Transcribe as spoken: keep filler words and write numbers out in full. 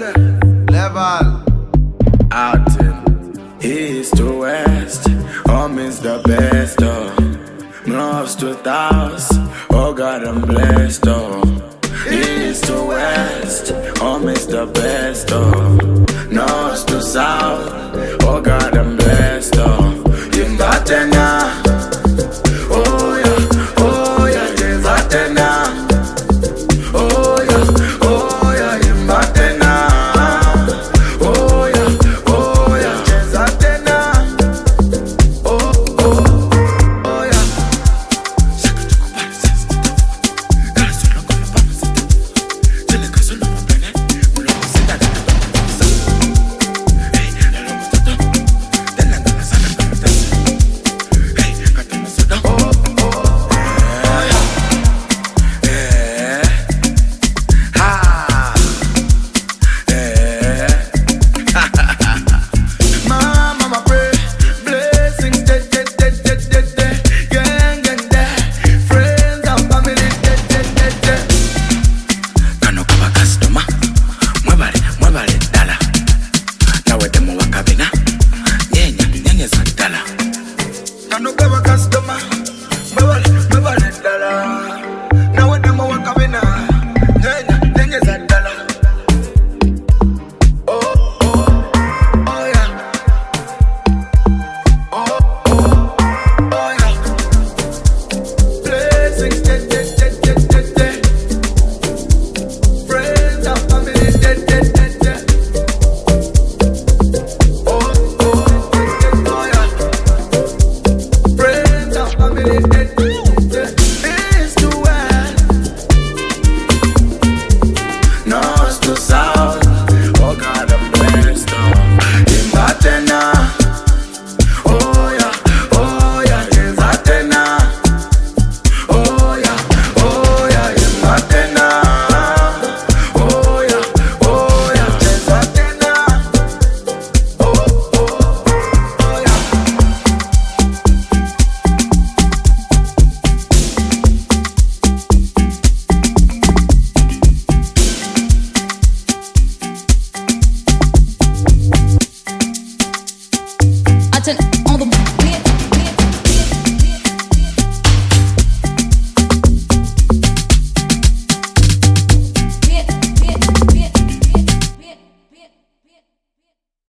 Level. Out in east to west. Home is the best, oh. North to south. Oh God, I'm blessed, oh. East to west. Home is the best, oh. North to south. Oh God, I'm blessed, oh. Imbatena. Oh yeah, oh yeah, Imbatena. Oh yeah, oh yeah, Imbatena. Oh yeah, oh yeah, Imbatena. Oh, oh, oh yeah. I turn all the